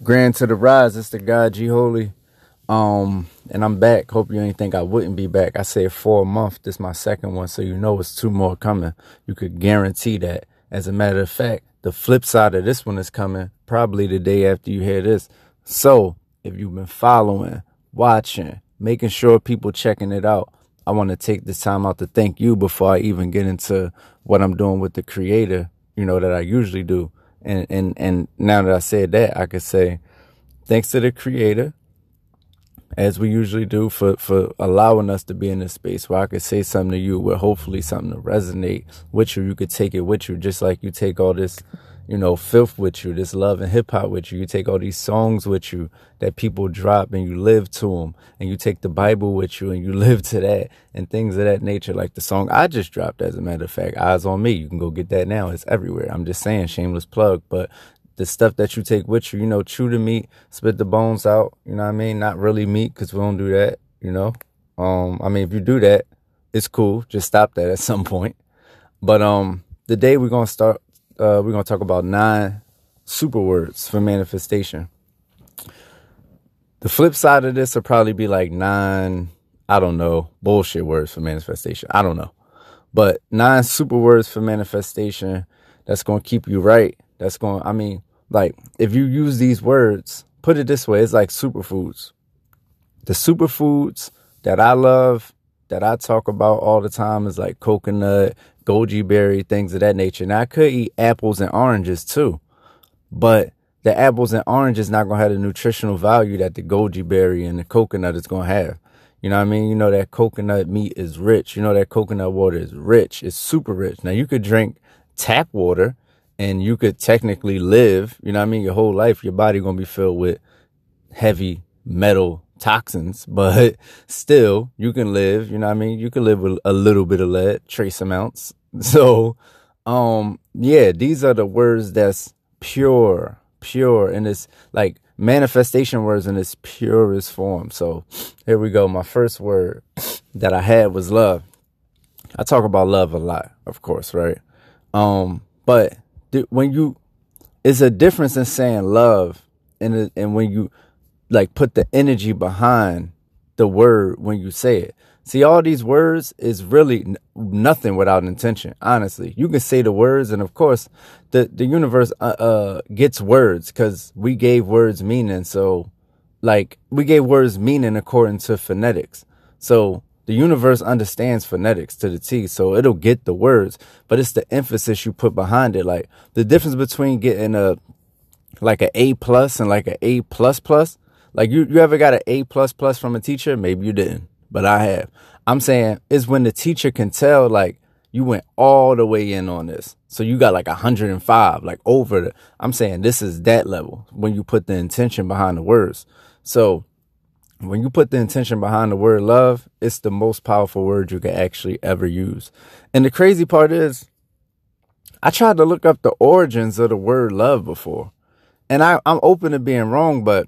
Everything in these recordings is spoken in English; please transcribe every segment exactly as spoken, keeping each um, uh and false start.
Grand to the rise, it's the guy G Holy. Um, and I'm back. Hope you ain't think I wouldn't be back. I said for a month. This is my second one, so you know it's two more coming. You could guarantee that. As a matter of fact, the flip side of this one is coming probably the day after you hear this. So if you've been following, watching, making sure people checking it out, I want to take this time out to thank you before I even get into what I'm doing with the creator, you know, that I usually do. And and and now that I said that, I could say thanks to the creator, as we usually do, for, for allowing us to be in this space where I could say something to you where hopefully something to resonate with you. You could take it with you, just like you take all this, you know, filth with you, this love and hip hop with you. You take all these songs with you that people drop and you live to them, and you take the Bible with you and you live to that, and things of that nature, like the song I just dropped, as a matter of fact, Eyes on Me. You can go get that now. It's everywhere. I'm just saying, shameless plug, but the stuff that you take with you, you know, chew the meat, spit the bones out, you know what I mean? Not really meat, because we don't do that, you know? Um, I mean, if you do that, it's cool. Just stop that at some point. But um, today we're going to start, uh, we're going to talk about nine super words for manifestation. The flip side of this will probably be like nine, I don't know, bullshit words for manifestation. I don't know. But nine super words for manifestation that's going to keep you right. That's going, I mean, like, if you use these words, put it this way, it's like superfoods. The superfoods that I love, that I talk about all the time, is like coconut, goji berry, things of that nature. Now, I could eat apples and oranges too, but the apples and oranges not going to have the nutritional value that the goji berry and the coconut is going to have. You know what I mean? You know that coconut meat is rich. You know that coconut water is rich. It's super rich. Now, you could drink tap water, and you could technically live, you know what I mean, your whole life. Your body going to be filled with heavy metal toxins, but still, you can live, you know what I mean? You can live with a little bit of lead, trace amounts. So, um, yeah, these are the words that's pure, pure, and it's like manifestation words in its purest form. So here we go. My first word that I had was love. I talk about love a lot, of course, right? Um, but when you, it's a difference in saying love and and when you like put the energy behind the word when you say it. See, all these words is really n- nothing without intention. Honestly, you can say the words, and of course, the the universe uh, uh gets words because we gave words meaning. So, like, we gave words meaning according to phonetics. So the universe understands phonetics to the T, so it'll get the words, but it's the emphasis you put behind it. Like, the difference between getting a, like a A plus and like a A plus plus. Like, you, you ever got an A plus plus from a teacher? Maybe you didn't, but I have. I'm saying is when the teacher can tell, like, you went all the way in on this. So you got like one hundred five, like over the, I'm saying this is that level when you put the intention behind the words. So when you put the intention behind the word love, it's the most powerful word you can actually ever use. And the crazy part is, I tried to look up the origins of the word love before. And I, I'm open to being wrong, but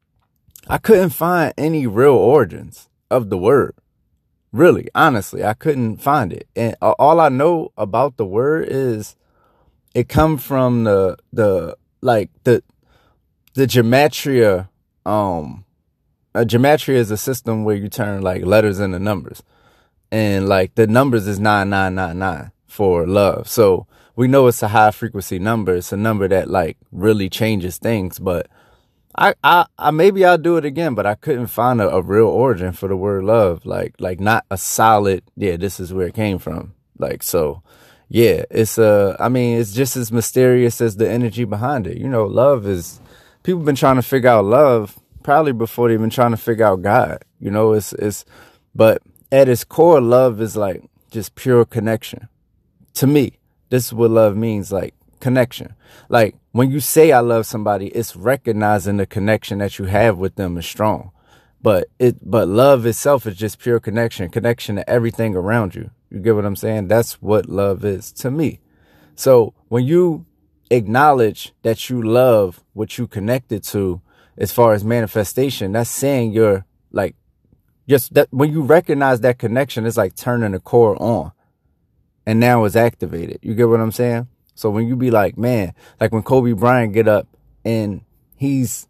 I couldn't find any real origins of the word. Really, honestly, I couldn't find it. And all I know about the word is it come from the, the, like the, the gematria, um, A gematria is a system where you turn like letters into numbers, and like the numbers is nine nine nine nine for love. So we know it's a high frequency number. It's a number that like really changes things. But I, I, I maybe I'll do it again, but I couldn't find a, a real origin for the word love. Like, like not a solid, yeah, this is where it came from. Like, so yeah, it's uh, I mean, it's just as mysterious as the energy behind it. You know, love is, people been trying to figure out love probably before they've been trying to figure out God. You know, it's, it's, but at its core, love is like just pure connection. To me, this is what love means, like connection. Like when you say I love somebody, it's recognizing the connection that you have with them is strong. But it, but love itself is just pure connection, connection to everything around you. You get what I'm saying? That's what love is to me. So when you acknowledge that you love what you connected to, as far as manifestation, that's saying you're like, just that when you recognize that connection, it's like turning the core on, and now it's activated. You get what I'm saying? So when you be like, man, like when Kobe Bryant get up and he's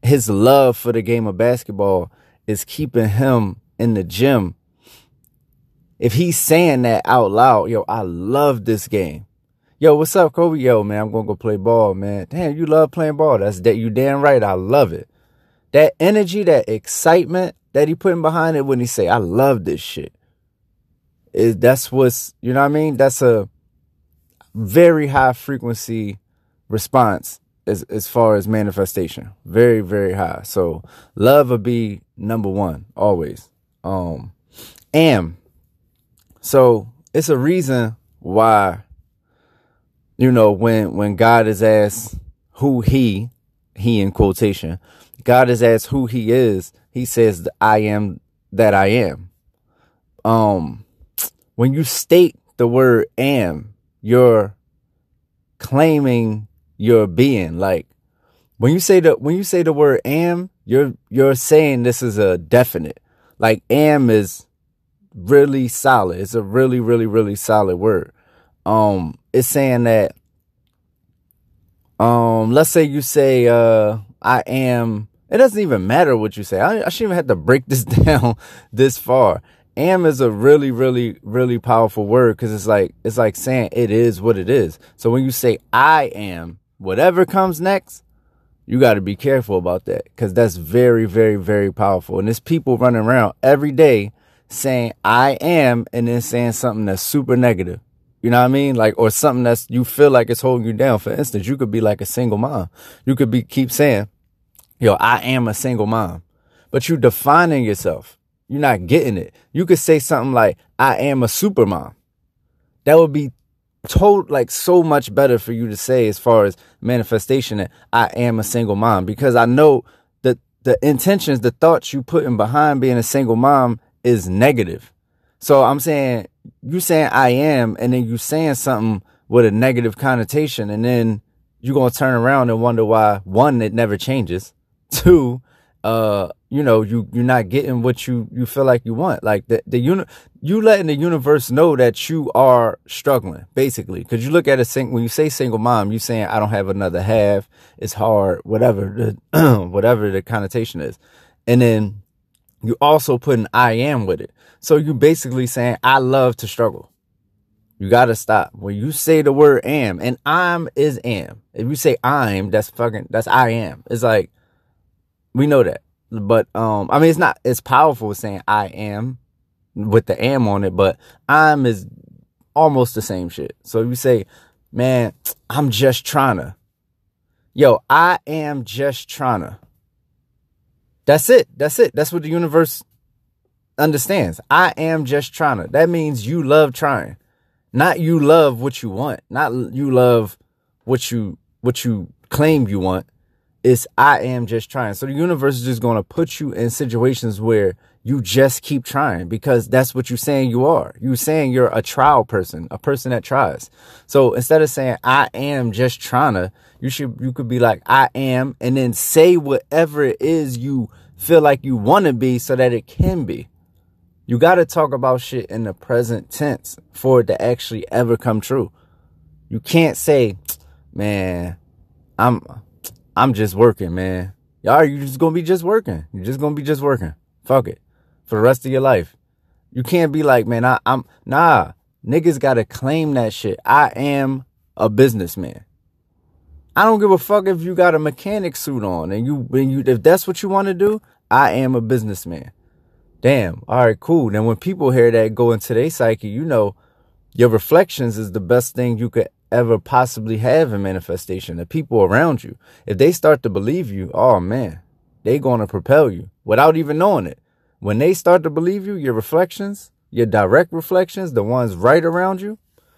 his love for the game of basketball is keeping him in the gym. If he's saying that out loud, yo, I love this game. Yo, what's up, Kobe? Yo, man, I'm going to go play ball, man. Damn, you love playing ball. That's that. You damn right. I love it. That energy, that excitement that he putting behind it when he say, I love this shit. Is that's what's, you know what I mean? That's a very high frequency response as, as far as manifestation. Very, very high. So love will be number one, always. Um, am. So it's a reason why, you know, when, when God is asked who he, he in quotation, God is asked who he is, he says, I am that I am. Um, when you state the word am, you're claiming your being. Like when you say the, when you say the word am, you're, you're saying this is a definite. Like am is really solid. It's a really, really, really solid word. Um, it's saying that, um, let's say you say, uh, I am, it doesn't even matter what you say. I, I shouldn't even have to break this down this far. Am is a really, really, really powerful word because it's like, it's like saying it is what it is. So when you say I am, whatever comes next, you got to be careful about that because that's very, very, very powerful. And there's people running around every day saying I am and then saying something that's super negative. You know what I mean? Like, or something that's, you feel like it's holding you down. For instance, you could be like a single mom. You could be, keep saying, yo, I am a single mom, but you defining yourself. You're not getting it. You could say something like, I am a super mom. That would be told like so much better for you to say as far as manifestation that I am a single mom, because I know that the intentions, the thoughts you putting behind being a single mom is negative. So I'm saying you saying I am, and then you saying something with a negative connotation, and then you're going to turn around and wonder why, one, it never changes. Two, uh, you know, you, you're not getting what you, you feel like you want. Like the, the uni- you letting the universe know that you are struggling, basically. Cause you look at a sing, when you say single mom, you saying, I don't have another half. It's hard, whatever, the, whatever the connotation is. And then you also put an I am with it. So you basically saying, I love to struggle. You got to stop. When you say the word am, and I'm is am. If you say I'm, that's fucking, that's I am. It's like, we know that. But, um, I mean, it's not as powerful as saying I am with the am on it, but I'm is almost the same shit. So if you say, man, I'm just trying to, yo, I am just trying to. That's it. That's it. That's what the universe understands. I am just trying to. That means you love trying. Not you love what you want. Not you love what you, what you claim you want. It's I am just trying. So the universe is just going to put you in situations where you just keep trying, because that's what you're saying you are. You're saying you're a trial person, a person that tries. So instead of saying I am just trying to, you should, you could be like, I am, and then say whatever it is you feel like you want to be so that it can be. You got to talk about shit in the present tense for it to actually ever come true. You can't say, man, I'm, I'm just working, man. Y'all, you just gonna be just working. You're just gonna be just working. Fuck it. For the rest of your life. You can't be like, man, I, I'm, nah. Niggas gotta claim that shit. I am a businessman. I don't give a fuck if you got a mechanic suit on and you, when you, if that's what you want to do, I am a businessman. Damn. All right, cool. Then when people hear that go into their psyche, you know, your reflections is the best thing you could ever possibly have in manifestation. The people around you, if they start to believe you, oh man, they gonna propel you without even knowing it. When they start to believe you, your reflections, your direct reflections, the ones right around you,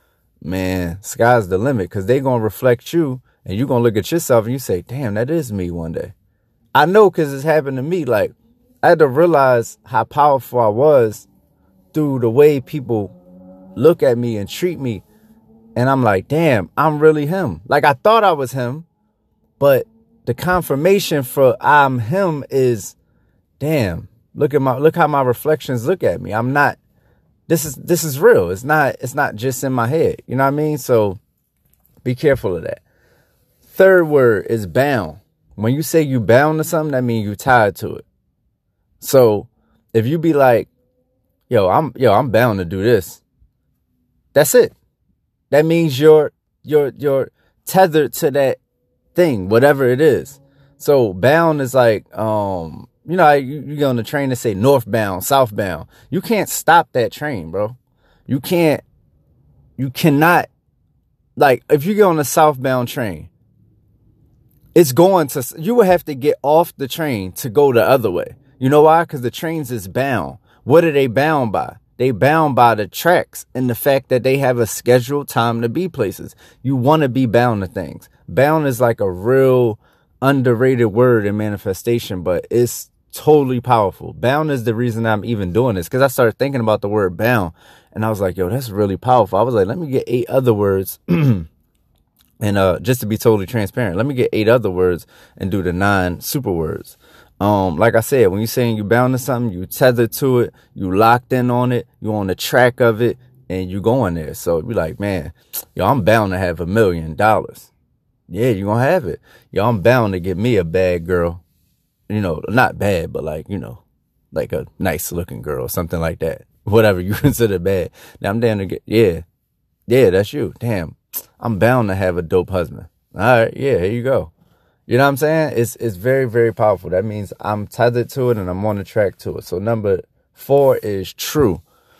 man, sky's the limit, because they gonna reflect you, and you gonna look at yourself and you say, damn, that is me one day. I know, because it's happened to me. Like, I had to realize how powerful I was through the way people look at me and treat me. And I'm like, damn, I'm really him. Like, I thought I was him, but the confirmation for I'm him is, damn, look at my, look how my reflections look at me. I'm not, this is, this is real. It's not, it's not just in my head. You know what I mean? So be careful of that. Third word is bound. When you say you bound to something, that means you tied to it. So if you be like, yo, I'm yo, I'm bound to do this. That's it. That means you're you're you're tethered to that thing, whatever it is. So bound is like, um, you know, you, you get on the train and say northbound, southbound. You can't stop that train, bro. You can't, you cannot, like, if you get on a southbound train, it's going to, you would have to get off the train to go the other way. You know why? Because the trains is bound. What are they bound by? They bound by the tracks and the fact that they have a scheduled time to be places. You want to be bound to things. Bound is like a real underrated word in manifestation, but it's totally powerful. Bound is the reason I'm even doing this, because I started thinking about the word bound and I was like, yo, that's really powerful. I was like, let me get eight other words and uh just to be totally transparent, let me get eight other words and do the nine super words. Um, like I said, when you're saying you're bound to something, you tethered to it, you locked in on it, you on the track of it, and you going there. So you're like, man, yo, I'm bound to have a million dollars. Yeah, you're gonna have it. Yo, I'm bound to get me a bad girl. You know, not bad, but like, you know, like a nice looking girl, something like that. Whatever you consider bad. Now I'm down to get, yeah, yeah, that's you. Damn, I'm bound to have a dope husband. All right, yeah, here you go. You know what I'm saying? It's it's very, very powerful. That means I'm tethered to it and I'm on the track to it. So number four is true.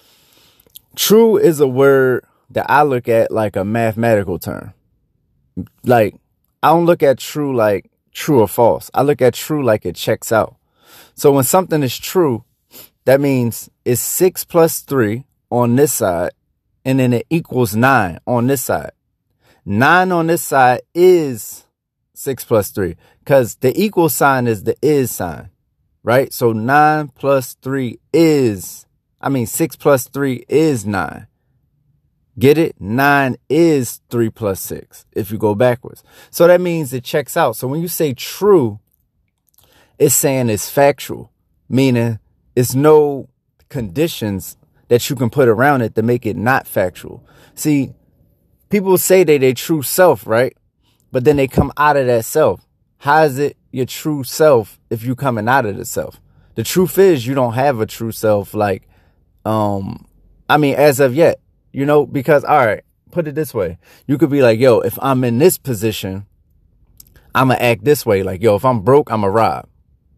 True is a word that I look at like a mathematical term. Like, I don't look at true like true or false. I look at true like it checks out. So when something is true, that means it's six plus three on this side, and then it equals nine on this side. Nine on this side is six plus three, because the equal sign is the is sign, right? So nine plus three is, I mean, six plus three is nine. Get it? Nine is three plus six if you go backwards. So that means it checks out. So when you say true, it's saying it's factual, meaning it's no conditions that you can put around it to make it not factual. See, people say they their true self, right? But then they come out of that self. How is it your true self if you coming out of the self? The truth is you don't have a true self. Like, um, I mean, as of yet. You know, because, all right, put it this way. You could be like, yo, if I'm in this position, I'm going to act this way. Like, yo, if I'm broke, I'm going to rob.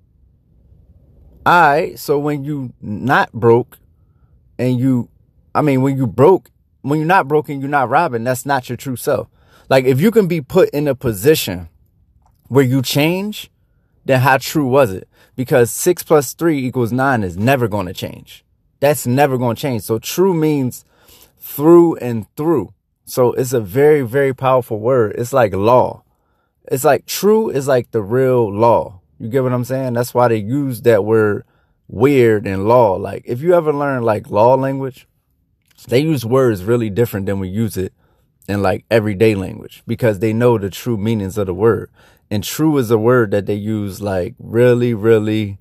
All right. So when you not broke and you, I mean, when you broke, when you're not broke and you're not robbing, that's not your true self. Like, if you can be put in a position where you change, then how true was it? Because six plus three equals nine is never going to change. That's never going to change. So true means through and through. So it's a very, very powerful word. It's like law. It's like true is like the real law. You get what I'm saying? That's why they use that word weird in law. Like, if you ever learn like law language, they use words really different than we use it in like everyday language, because they know the true meanings of the word. And true is a word that they use like really, really,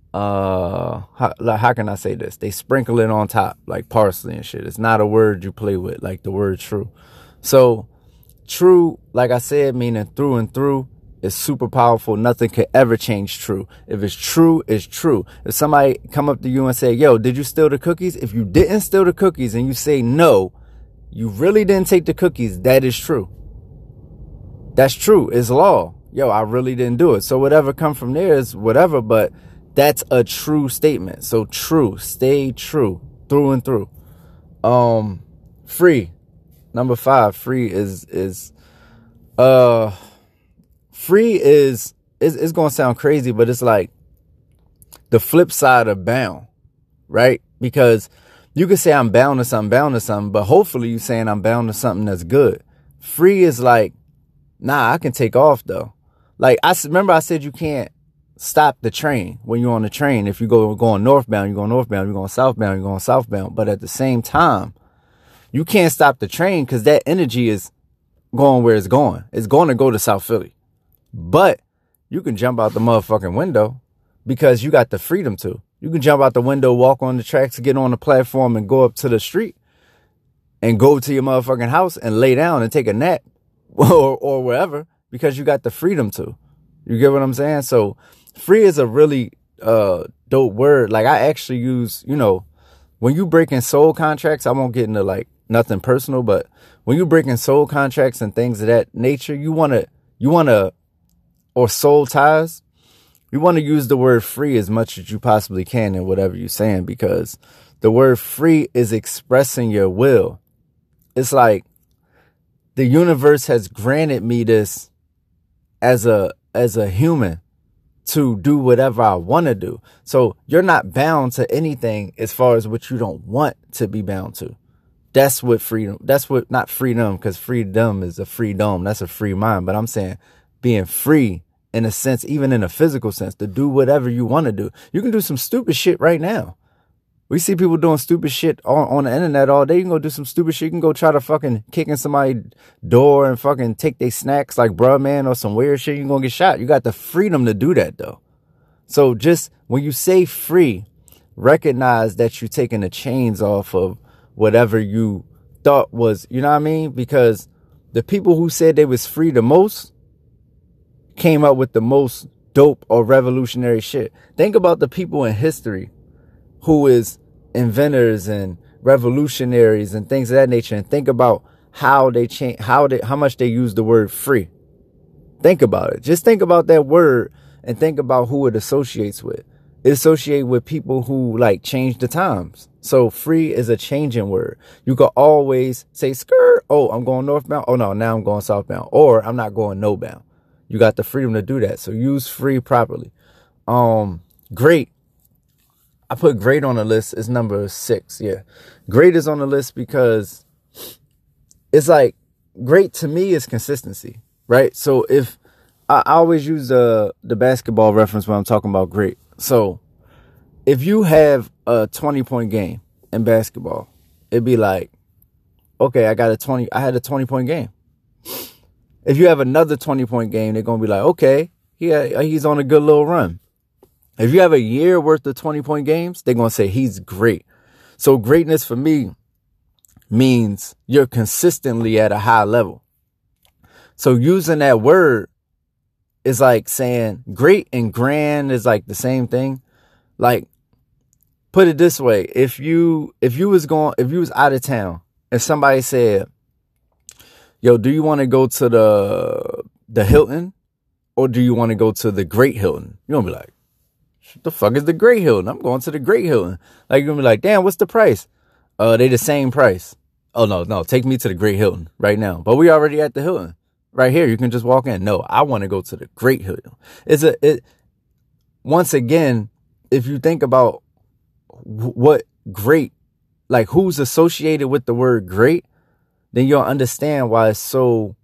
uh, how, like, how can I say this? They sprinkle it on top like parsley and shit. It's not a word you play with like the word true. So true, like I said, meaning through and through, is super powerful. Nothing can ever change true. If it's true, it's true. If somebody come up to you and say, yo, did you steal the cookies? If you didn't steal the cookies and you say no, you really didn't take the cookies, that is true. That's true. It's law. Yo, I really didn't do it. So whatever come from there is whatever, but that's a true statement. So true, stay true through and through. Um, free. Number five, free is, is, uh, free is, is, it's going to sound crazy, but it's like the flip side of bound, right? Because you could say I'm bound to something, bound to something, but hopefully you're saying I'm bound to something that's good. Free is like, nah, I can take off though. Like, I remember I said you can't stop the train when you're on the train. If you go going northbound, you're going northbound, you're going southbound, you're going southbound. But at the same time, you can't stop the train because that energy is going where it's going. It's going to go to South Philly. But you can jump out the motherfucking window because you got the freedom to. You can jump out the window, walk on the tracks, get on the platform and go up to the street and go to your motherfucking house and lay down and take a nap or, or wherever, because you got the freedom to. You get what I'm saying? So free is a really uh dope word. Like I actually use, you know, when you breaking soul contracts, I won't get into like nothing personal, but when you breaking soul contracts and things of that nature, you want to, you want to, or soul ties, you want to use the word free as much as you possibly can in whatever you're saying, because the word free is expressing your will. It's like the universe has granted me this as a, as a human to do whatever I want to do. So you're not bound to anything as far as what you don't want to be bound to. That's what freedom, that's what, not freedom, because freedom is a freedom. That's a free mind. But I'm saying being free in a sense, even in a physical sense, to do whatever you want to do. You can do some stupid shit right now. We see people doing stupid shit on, on the internet all day. You can go do some stupid shit. You can go try to fucking kick in somebody's door and fucking take their snacks like bruh man or some weird shit. You're going to get shot. You got the freedom to do that though. So just when you say free, recognize that you're taking the chains off of whatever you thought was, you know what I mean? Because the people who said they was free the most came up with the most dope or revolutionary shit. Think about the people in history who is inventors and revolutionaries and things of that nature, and think about how they change, how they, how much they use the word free. Think about it. Just think about that word and think about who it associates with. It associates with people who like change the times. So free is a changing word. You can always say skirt. Oh, I'm going northbound. Oh no, now I'm going southbound, or I'm not going no bound. You got the freedom to do that. So use free properly. Um, great. I put great on the list. It's number six. Yeah. Great is on the list because it's like great to me is consistency, right? So if I, I always use the, the basketball reference when I'm talking about great. So if you have a twenty point game in basketball, it'd be like, okay, I got a twenty, I had a twenty point game. If you have another twenty point game, they're going to be like, okay, yeah, he's on a good little run. If you have a year worth of twenty point games, they're going to say he's great. So greatness for me means you're consistently at a high level. So using that word is like saying great and grand is like the same thing. Like, put it this way. If you, if you was going, if you was out of town and somebody said, yo, do you want to go to the, the Hilton or do you want to go to the Great Hilton? You're going to be like, the fuck is the Great Hilton? I'm going to the Great Hilton. Like, you're going to be like, damn, what's the price? Uh, they the same price. Oh, no, no, take me to the Great Hilton right now. But we already at the Hilton right here. You can just walk in. No, I want to go to the Great Hilton. It's a, it, once again, if you think about what great, like who's associated with the word great, then you'll understand why it's so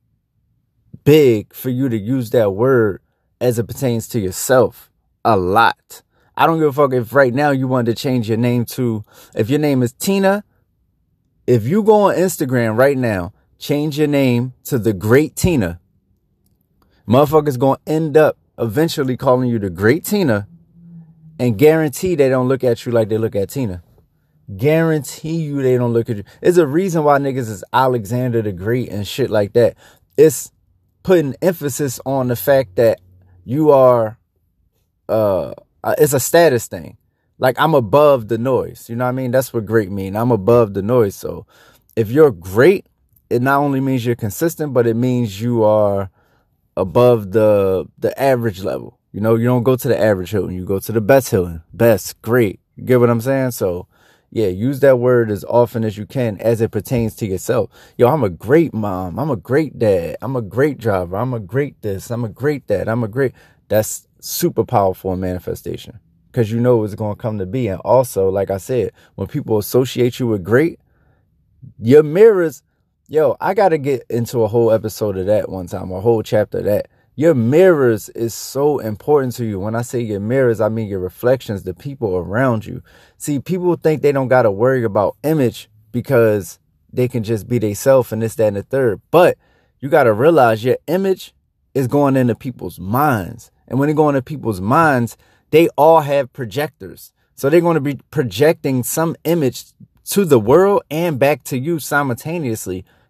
big for you to use that word as it pertains to yourself a lot. I don't give a fuck if right now you wanted to change your name to, if your name is Tina, if you go on Instagram right now, change your name to the Great Tina, motherfuckers gonna end up eventually calling you the Great Tina, and guarantee they don't look at you like they look at Tina. Guarantee you they don't look at you. There's a reason why niggas is Alexander the Great and shit like that. It's putting emphasis on the fact that you are, uh, it's a status thing. Like, I'm above the noise. You know what I mean? That's what great mean. I'm above the noise. So if you're great, it not only means you're consistent, but it means you are above the the average level. You know, you don't go to the average Hilton. You go to the best Hilton. Best, great. You get what I'm saying? So, yeah, use that word as often as you can as it pertains to yourself. Yo, I'm a great mom. I'm a great dad. I'm a great driver. I'm a great this. I'm a great that. I'm a great... That's super powerful in manifestation because you know it's going to come to be. And also, like I said, when people associate you with great, your mirrors... Yo, I got to get into a whole episode of that one time, a whole chapter of that. Your mirrors is so important to you. When I say your mirrors, I mean your reflections, the people around you. See, people think they don't got to worry about image because they can just be themselves and this, that, and the third. But you got to realize your image is going into people's minds. And when they go into people's minds, they all have projectors. So they're going to be projecting some image to the world and back to you simultaneously,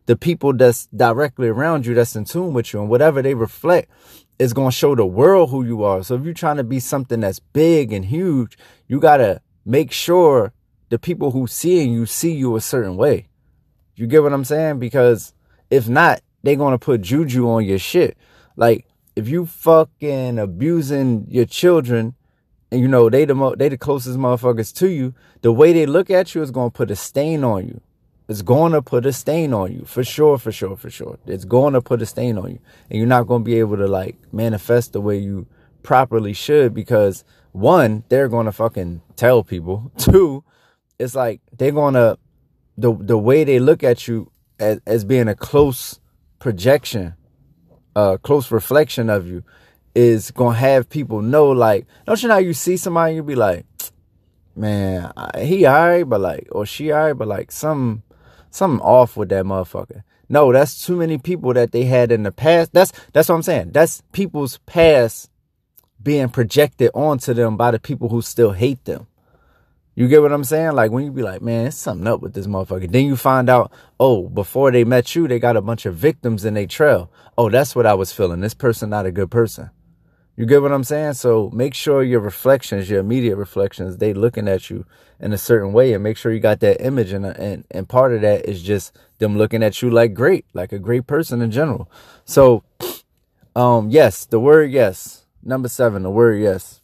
the people that's directly around you, that's in tune with you, and whatever they reflect is going to show the world who you are. So if you're trying to be something that's big and huge, you got to make sure the people who seeing you see you a certain way. You get what I'm saying? Because if not, they're going to put juju on your shit. Like, if you fucking abusing your children, and you know, they the, mo- they the closest motherfuckers to you, the way they look at you is going to put a stain on you. It's going to put a stain on you. For sure, for sure, for sure. It's going to put a stain on you. And you're not going to be able to, like, manifest the way you properly should, because, one, they're going to fucking tell people. Two, it's like they're going to, the the way they look at you as, as being a close projection, a close reflection of you, is going to have people know, like, don't you know how you see somebody, you be like, man, he all right, but like, or she all right, but like, some... something off with that motherfucker. No, that's too many people that they had in the past. That's that's what I'm saying. That's people's past being projected onto them by the people who still hate them. You get what I'm saying? Like, when you be like, man, there's something up with this motherfucker. Then you find out, oh, before they met you, they got a bunch of victims in their trail. Oh, that's what I was feeling. This person not a good person. You get what I'm saying? So make sure your reflections, your immediate reflections, they looking at you in a certain way, and make sure you got that image. And, and, and part of that is just them looking at you like great, like a great person in general. So, um, yes, the word yes. Number seven, the word yes.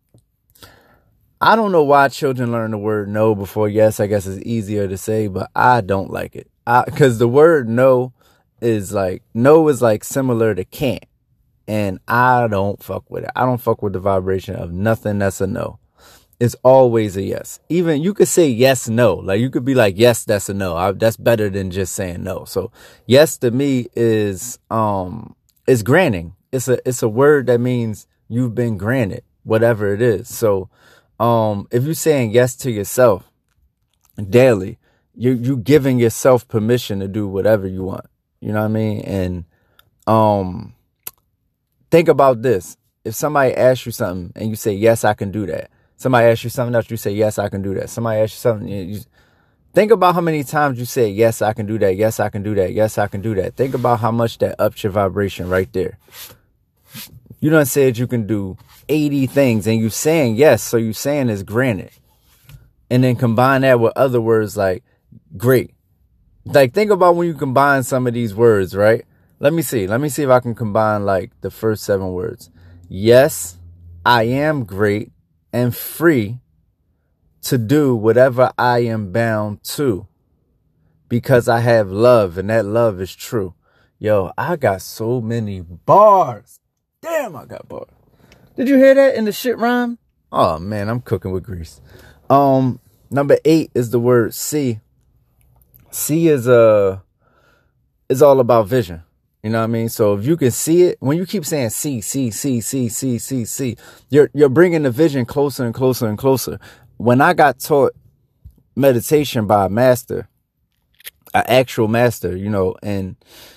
I don't know why children learn the word no before yes. I guess it's easier to say, but I don't like it. I, cause the word no is like, no is like similar to can't. And I don't fuck with it. I don't fuck with the vibration of nothing that's a no. It's always a yes. Even you could say yes, no. Like, you could be like, yes, that's a no. I, that's better than just saying no. So yes to me is, um, is granting. It's a, it's a word that means you've been granted, whatever it is. So, um, if you're saying yes to yourself daily, you, you giving yourself permission to do whatever you want. You know what I mean? And, um, think about this. If somebody asks you something and you say, yes, I can do that. Somebody asks you something else, you say, yes, I can do that. Somebody asks you something, you think about how many times you say, yes, I can do that. Yes, I can do that. Yes, I can do that. Think about how much that ups your vibration right there. You done said you can do eighty things and you saying yes. So you saying is granted. And then combine that with other words like great. Like, think about when you combine some of these words, right? Let me see. Let me see if I can combine like the first seven words. Yes, I am great and free to do whatever I am bound to, because I have love, and that love is true. Yo, I got so many bars. Damn, I got bars. Did you hear that in the shit rhyme? Oh man, I'm cooking with grease. Um, number eight is the word see. See is uh is all about vision. You know what I mean? So if you can see it, when you keep saying see, see, see, see, see, see, see, you're, you're bringing the vision closer and closer and closer. When I got taught meditation by a master, an actual master, you know, and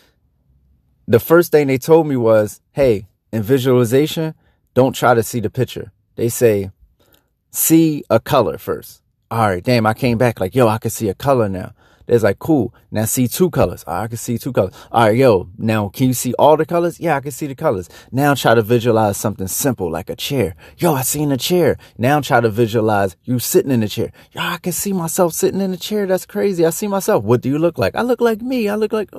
the first thing they told me was, hey, in visualization, don't try to see the picture. They say, see a color first. All right, damn, I came back like, yo, I can see a color now. It's like, cool. Now see two colors. Oh, I can see two colors. All right, yo, now can you see all the colors? Yeah, I can see the colors. Now try to visualize something simple like a chair. Yo, I seen a chair. Now try to visualize you sitting in the chair. Yo, I can see myself sitting in the chair. That's crazy. I see myself. What do you look like? I look like me. I look like...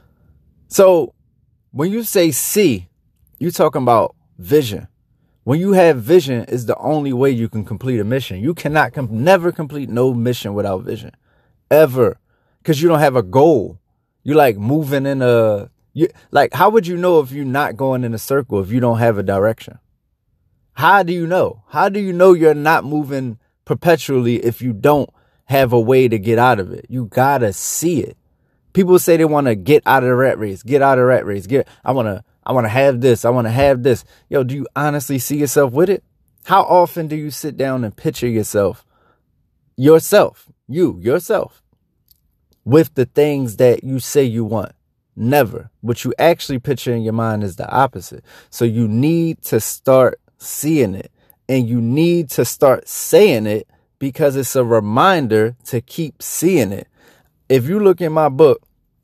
So when you say see, you're talking about vision. When you have vision, is the only way you can complete a mission. You cannot com- never complete no mission without vision. Ever. Because you don't have a goal. You're like moving in a... You, like, how would you know if you're not going in a circle if you don't have a direction? How do you know? How do you know you're not moving perpetually if you don't have a way to get out of it? You gotta see it. People say they want to get out of the rat race. Get out of the rat race. Get. I want to... I want to have this. I want to have this. Yo, do you honestly see yourself with it? How often do you sit down and picture yourself? Yourself. You. Yourself. With the things that you say you want. Never. What you actually picture in your mind is the opposite. So you need to start seeing it. And you need to start saying it, because it's a reminder to keep seeing it. If you look in my book,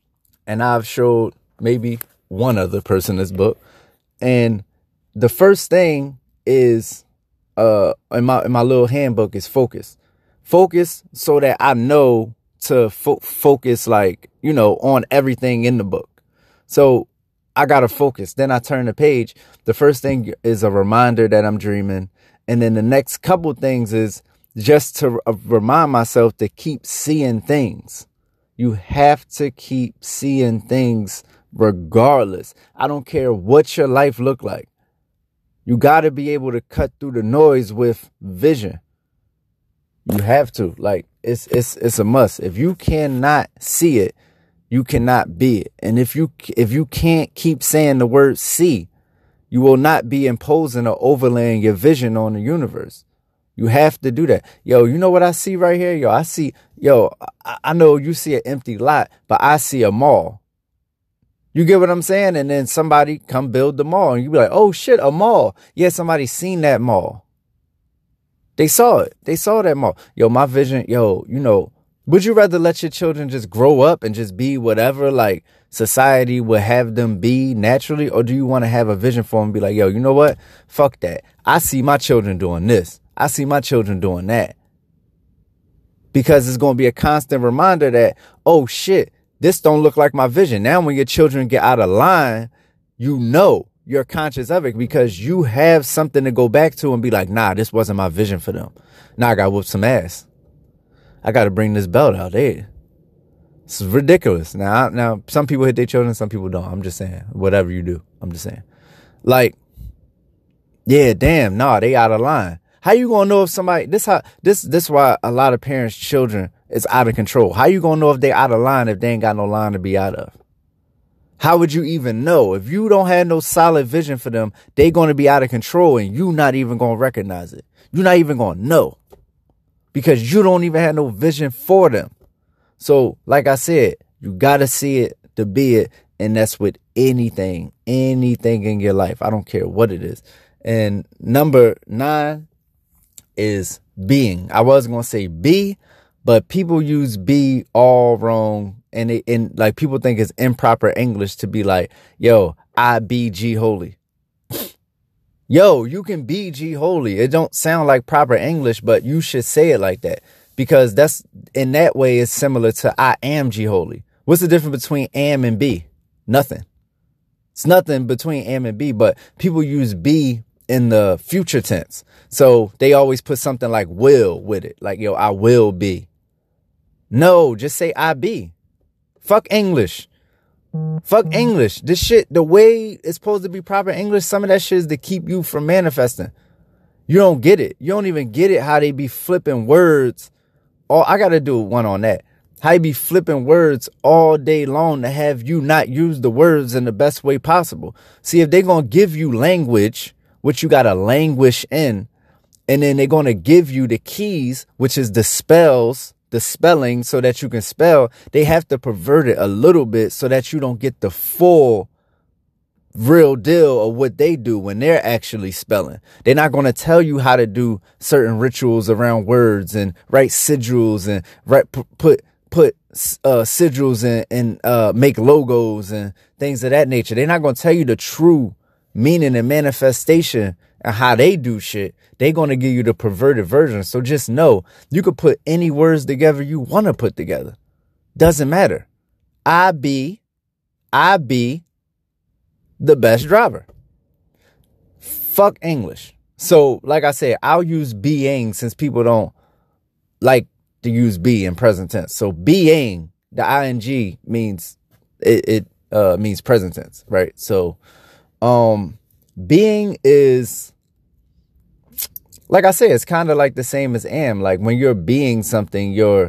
and I've showed maybe one other person this book. And the first thing is, uh, in my, in my little handbook is focus. Focus so that I know to fo- focus, like, you know, on everything in the book. So I got to focus. Then I turn the page. The first thing is a reminder that I'm dreaming. And then the next couple things is just to uh, remind myself to keep seeing things. You have to keep seeing things regardless. I don't care what your life look like. You got to be able to cut through the noise with vision. You have to. Like, it's it's it's a must. If you cannot see it, you cannot be it. And if you if you can't keep saying the word see, you will not be imposing or overlaying your vision on the universe. You have to do that. Yo, you know what I see right here? Yo, I see, yo, I, I know you see an empty lot, but I see a mall. You get what I'm saying? And then somebody come build the mall and you be like, oh shit, a mall. Yeah, somebody seen that mall. They saw it. They saw that mall. Yo, my vision, yo, you know, would you rather let your children just grow up and just be whatever like society would have them be naturally? Or do you want to have a vision for them and be like, yo, you know what? Fuck that. I see my children doing this. I see my children doing that. Because it's going to be a constant reminder that, oh shit, this don't look like my vision. Now when your children get out of line, you know you're conscious of it because you have something to go back to and be like, nah, this wasn't my vision for them. Now I got to whoop some ass. I got to bring this belt out there. It's ridiculous. Now, now some people hit their children, some people don't. I'm just saying, whatever you do, I'm just saying. Like, yeah, damn, nah, they out of line. How you gonna know if somebody, this how, this, this why a lot of parents' children is out of control. How you gonna know if they out of line if they ain't got no line to be out of? How would you even know? If you don't have no solid vision for them, they gonna be out of control and you not even gonna recognize it. You're not even gonna know because you don't even have no vision for them. So, like I said, you gotta see it to be it. And that's with anything, anything in your life. I don't care what it is. And number nine is being. I was going to say be, but people use be all wrong. And it, and like people think it's improper English to be like, yo, I be G Holy. Yo, you can be G Holy. It don't sound like proper English, but you should say it like that because that's in that way it's similar to I am G Holy. What's the difference between am and be? Nothing. It's nothing between am and be, but people use be in the future tense. So they always put something like will with it. Like, yo, I will be. No, just say I be. Fuck English. Fuck English. This shit, the way it's supposed to be proper English, some of that shit is to keep you from manifesting. You don't get it. You don't even get it how they be flipping words. Oh, I got to do one on that. How you be flipping words all day long to have you not use the words in the best way possible. See, if they're going to give you language, which you got to languish in, and then they're going to give you the keys, which is the spells, the spelling so that you can spell, they have to pervert it a little bit so that you don't get the full real deal of what they do when they're actually spelling. They're not going to tell you how to do certain rituals around words and write sigils and write, put, put uh, sigils and, and uh, make logos and things of that nature. They're not going to tell you the true meaning and manifestation and how they do shit. They're going to give you the perverted version. So just know you could put any words together you want to put together. Doesn't matter. I be, I be the best driver. Fuck English. So like I said, I'll use being since people don't like to use be in present tense. So being, the ing means it, it uh, means present tense, right? So um, being is, like I said, it's kind of like the same as am. Like when you're being something, you're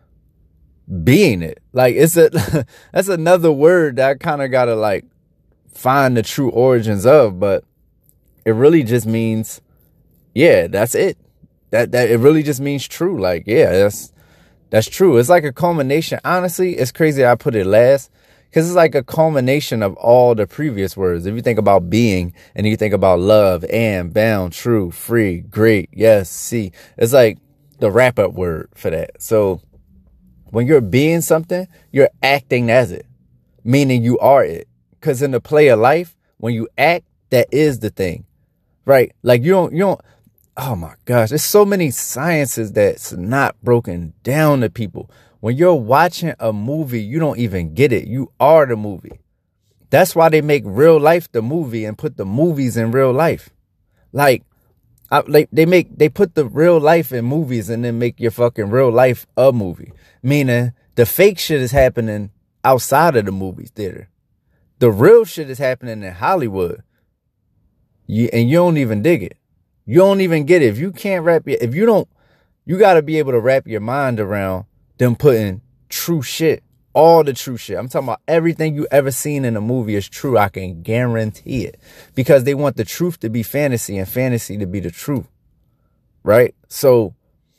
being it. Like it's a, that's another word that I kind of got to like find the true origins of, but it really just means, yeah, that's it. That, that it really just means true. Like, yeah, that's, that's true. It's like a culmination. Honestly, it's crazy I put it last because it's like a culmination of all the previous words. If you think about being and you think about love, am, bound, true, free, great, yes, see, it's like the wrap up word for that. So when you're being something, you're acting as it. meaning you are it. Because in the play of life, when you act, that is the thing, right? Like you don't, you don't, oh my gosh, there's so many sciences that's not broken down to people. When you're watching a movie, you don't even get it. You are the movie. That's why they make real life the movie and put the movies in real life. Like, I, like they make, they put the real life in movies and then make your fucking real life a movie. Meaning the fake shit is happening outside of the movie theater. The real shit is happening in Hollywood. You, and you don't even dig it. You don't even get it. If you can't wrap your, if you don't, you got to be able to wrap your mind around them putting true shit, all the true shit. I'm talking about everything you ever seen in a movie is true. I can guarantee it, because they want the truth to be fantasy and fantasy to be the truth. Right? So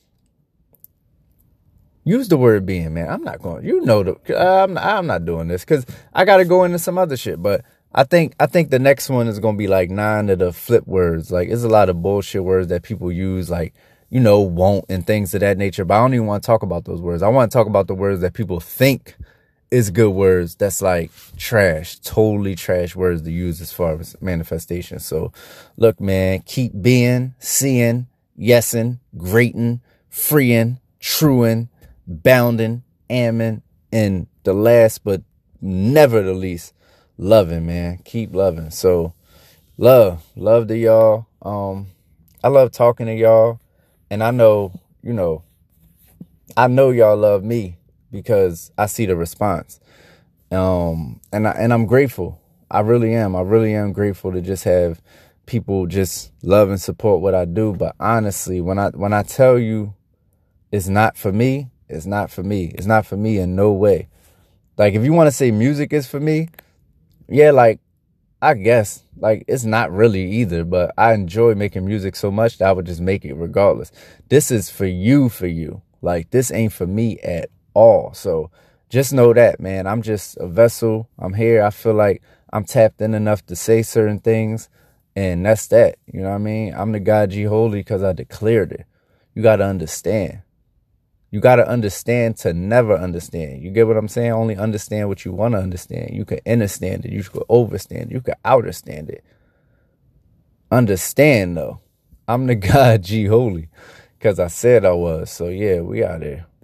use the word being, man. I'm not going, you know, the, I'm, I'm not doing this because I got to go into some other shit. But I think, I think the next one is going to be like nine of the flip words. Like, it's a lot of bullshit words that people use, like, you know, won't and things of that nature. But I don't even want to talk about those words. I want to talk about the words that people think is good words. That's like trash, totally trash words to use as far as manifestation. So look, man, keep being, seeing, yesing, greating, freeing, truing, bounding, amming, and the last but never the least, loving, man. Keep loving. So love, love to y'all. Um, I love talking to y'all. And I know, you know, I know y'all love me because I see the response. Um, and I, and I'm grateful. I really am. I really am grateful to just have people just love and support what I do. But honestly, when I, when I tell you it's not for me, it's not for me. It's not for me in no way. Like, if you want to say music is for me, yeah, like, I guess, like, it's not really either, but I enjoy making music so much that I would just make it regardless. This is for you, for you. Like, this ain't for me at all. So just know that, man. I'm just a vessel. I'm here. I feel like I'm tapped in enough to say certain things, and that's that. You know what I mean? I'm the God G Holy because I declared it. You got to understand. You got to understand to never understand. You get what I'm saying? Only understand what you want to understand. You can understand it. You can overstand it. You can understand it. Understand, though. I'm the God G Holy because I said I was. So, yeah, we out there.